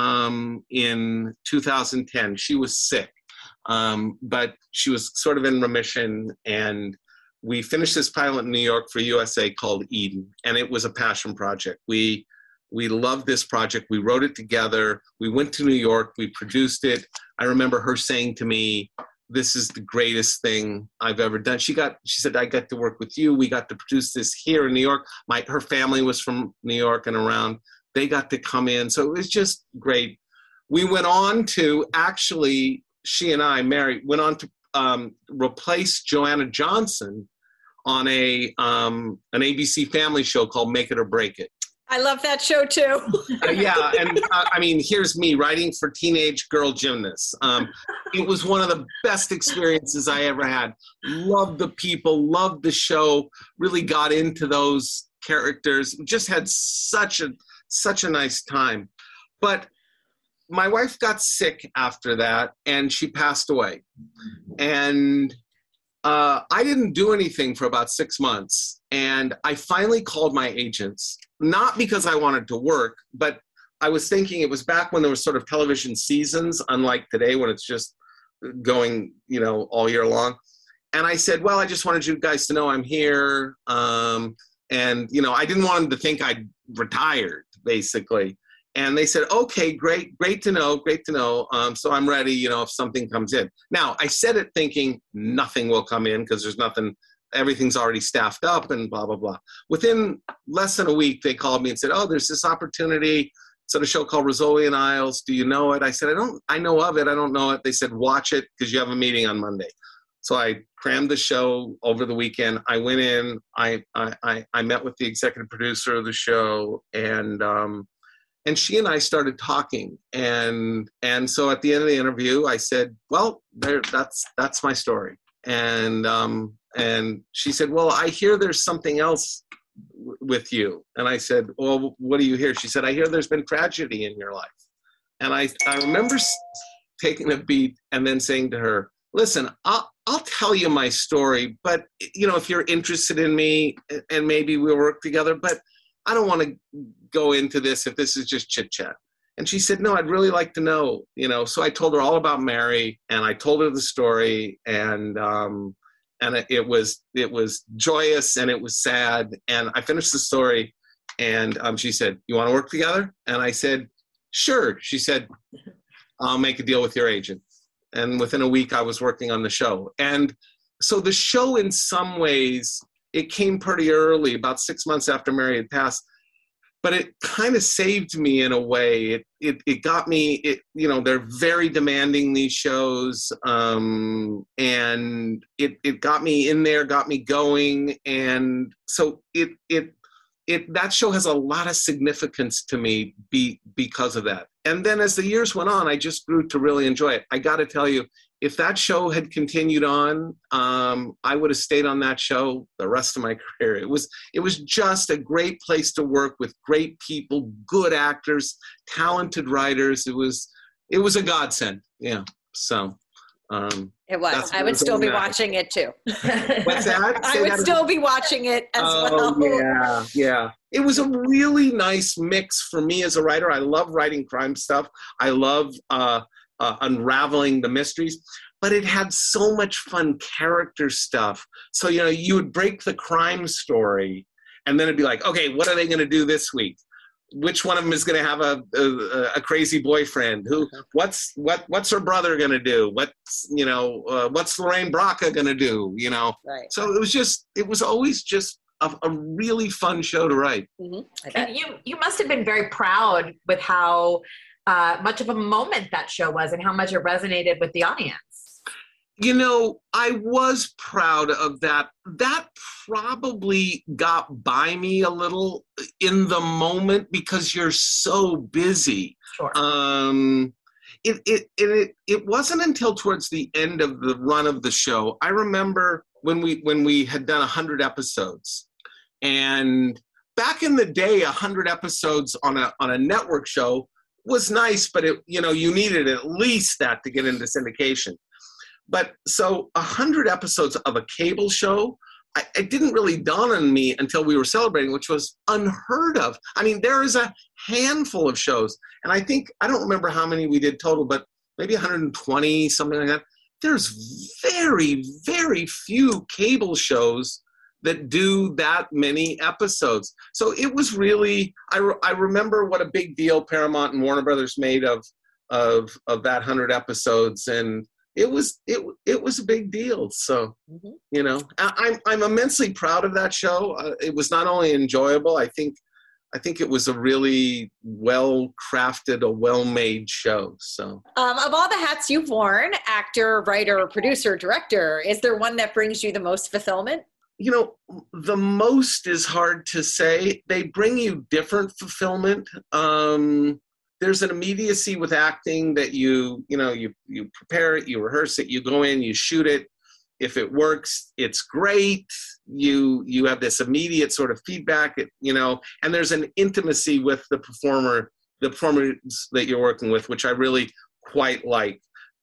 in 2010. She was sick, but she was sort of in remission. And we finished this pilot in New York for USA called Eden, and it was a passion project. We loved this project. We wrote it together. We went to New York. We produced it. I remember her saying to me, "This is the greatest thing I've ever done." She said, "I got to work with you. We got to produce this here in New York." Her family was from New York and around. They got to come in. So it was just great. We went on to actually, she and I, Mary, went on to replace Joanna Johnson on an ABC family show called Make It or Break It. I love that show too. Yeah, and I mean, here's me writing for teenage girl gymnasts. It was one of the best experiences I ever had. Loved the people, loved the show, really got into those characters, just had such a nice time. But my wife got sick after that, and she passed away. And I didn't do anything for about 6 months. And I finally called my agents, not because I wanted to work, but I was thinking it was back when there was sort of television seasons, unlike today when it's just going, all year long. And I said, well, I just wanted you guys to know I'm here. And, I didn't want them to think I'd retired, basically. And they said, okay, great to know. So I'm ready, if something comes in. Now, I said it thinking nothing will come in because there's nothing, everything's already staffed up and blah, blah, blah. Within less than a week, they called me and said, oh, there's this opportunity. It's on a show called Rizzoli and Isles. Do you know it? I said, I know of it. I don't know it. They said, watch it because you have a meeting on Monday. So I crammed the show over the weekend. I went in, I met with the executive producer of the show, and she and I started talking. And so at the end of the interview, I said, well, that's my story. And she said, well, I hear there's something else with you. And I said, well, what do you hear? She said, I hear there's been tragedy in your life. And I remember taking a beat and then saying to her, listen, I'll tell you my story, but if you're interested in me and maybe we'll work together, but I don't want to go into this if this is just chit chat. And she said, no, I'd really like to know, So I told her all about Mary, and I told her the story, and it was joyous and it was sad. And I finished the story, and she said, you want to work together? And I said, sure. She said, I'll make a deal with your agent. And within a week, I was working on the show. And so the show, in some ways, it came pretty early, about 6 months after Mary had passed, but it kind of saved me in a way. It got me, they're very demanding, these shows, and it got me in there, got me going. And so that show has a lot of significance to me because of that. And then as the years went on, I just grew to really enjoy it. I got to tell you, if that show had continued on, I would have stayed on that show the rest of my career. It was just a great place to work with great people, good actors, talented writers. It was a godsend. Yeah. So it was. I would still be watching it too. What's that? I would still be watching it as well. Yeah. It was a really nice mix for me as a writer. I love writing crime stuff. I love unraveling the mysteries, but it had so much fun character stuff. So, you would break the crime story and then it'd be like, okay, what are they going to do this week? Which one of them is going to have a crazy boyfriend? What's her brother going to do? What's Lorraine Bracca going to do? Right. So it was always just a really fun show to write. Mm-hmm. And you must have been very proud with how much of a moment that show was and how much it resonated with the audience. I was proud of that. That probably got by me a little in the moment because you're so busy. Sure. It wasn't until towards the end of the run of the show. I remember when we had done 100 episodes, and back in the day, 100 episodes on a network show was nice, but you needed at least that to get into syndication. But so 100 episodes of a cable show, it didn't really dawn on me until we were celebrating, which was unheard of. I mean, there is a handful of shows, and I don't remember how many we did total, but maybe 120, something like that. There's very, very few cable shows that do that many episodes. So it was really, I remember what a big deal Paramount and Warner Brothers made of that 100 episodes, and it was a big deal. So, I'm immensely proud of that show. It was not only enjoyable, I think it was a really well-crafted, a well-made show. So, of all the hats you've worn, actor, writer, producer, director, is there one that brings you the most fulfillment? The most is hard to say. They bring you different fulfillment. There's an immediacy with acting that you prepare it, you rehearse it, you go in, you shoot it. If it works, it's great. You have this immediate sort of feedback, and there's an intimacy with the performers that you're working with, which I really quite like.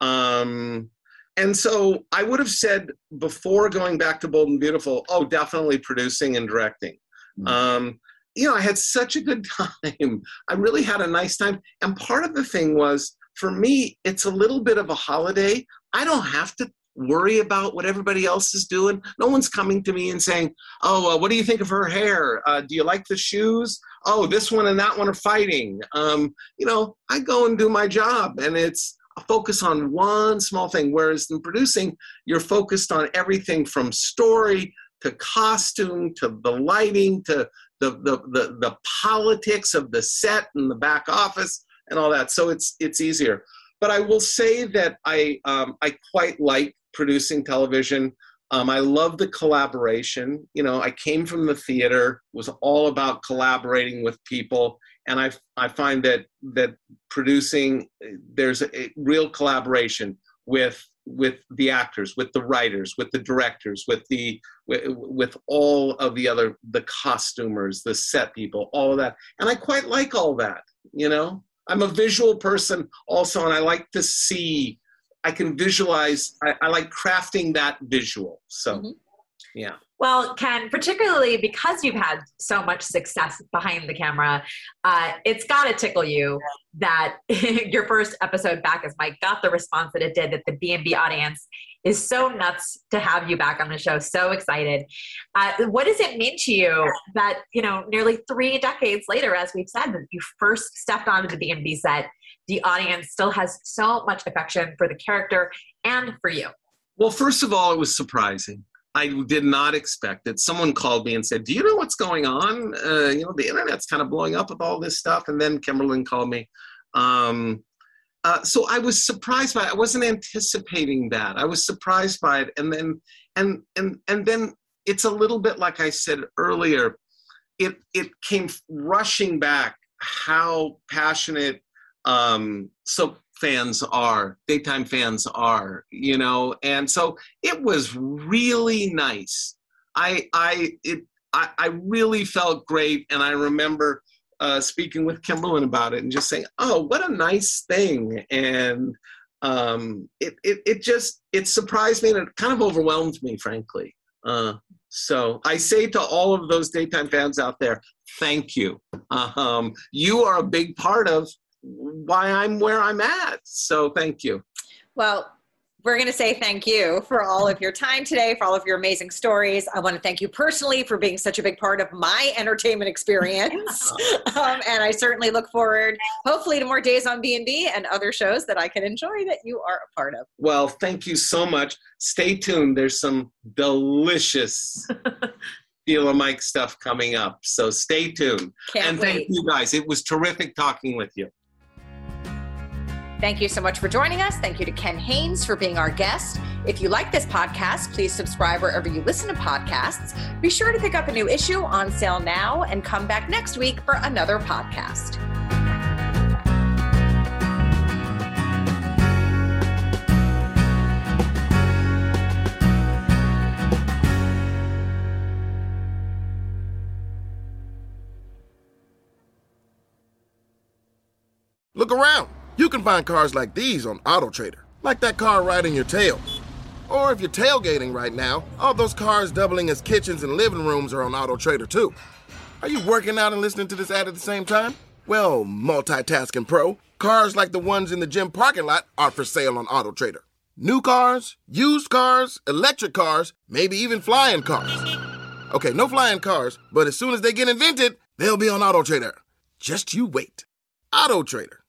And so I would have said before going back to Bold and Beautiful, definitely producing and directing. I had such a good time. I really had a nice time. And part of the thing was, for me, it's a little bit of a holiday. I don't have to worry about what everybody else is doing. No one's coming to me and saying, what do you think of her hair? Do you like the shoes? Oh, this one and that one are fighting. I go and do my job, and it's a focus on one small thing. Whereas in producing, you're focused on everything from story to costume to the lighting to the politics of the set and the back office and all that. So it's easier. But I will say that I quite like producing television. I love the collaboration. I came from the theater, was all about collaborating with people. And I find that producing, there's a real collaboration with the actors, with the writers, with the directors, with all of the costumers, the set people, all of that. And I quite like all that, I'm a visual person also, and I like to see, I can visualize, I like crafting that visual. So, yeah. Well, Ken, particularly because you've had so much success behind the camera, it's got to tickle you that your first episode back as Mike got the response that it did, that the B&B audience is so nuts to have you back on the show, so excited. What does it mean to you that, nearly 3 decades later, as we've said, that you first stepped onto the B&B set, the audience still has so much affection for the character and for you? Well, first of all, it was surprising. I did not expect it. Someone called me and said, do you know what's going on? The internet's kind of blowing up with all this stuff. And then Kimberlyn called me. So I was surprised by it. I wasn't anticipating that. I was surprised by it. And then it's a little bit like I said earlier, it came rushing back how passionate daytime fans are, and so it was really nice. I really felt great, and I remember speaking with Kimberlyn about it and just saying, what a nice thing. And it surprised me, and it kind of overwhelmed me, frankly. So I say to all of those daytime fans out there, thank you. You are a big part of why I'm where I'm at. So thank you. Well, we're going to say thank you for all of your time today, for all of your amazing stories. I want to thank you personally for being such a big part of my entertainment experience. And I certainly look forward, hopefully, to more days on B&B and other shows that I can enjoy that you are a part of. Well, thank you so much. Stay tuned. There's some delicious Sheila Mike stuff coming up. So stay tuned. Can't wait. Thank you guys. It was terrific talking with you. Thank you so much for joining us. Thank you to Ken Haynes for being our guest. If you like this podcast, please subscribe wherever you listen to podcasts. Be sure to pick up a new issue on sale now and come back next week for another podcast. can find cars like these on AutoTrader, like that car riding your tail. Or if you're tailgating right now, all those cars doubling as kitchens and living rooms are on AutoTrader too. Are you working out and listening to this ad at the same time? Well, multitasking pro, cars like the ones in the gym parking lot are for sale on AutoTrader. New cars, used cars, electric cars, maybe even flying cars. Okay, no flying cars, but as soon as they get invented, they'll be on AutoTrader. Just you wait. AutoTrader.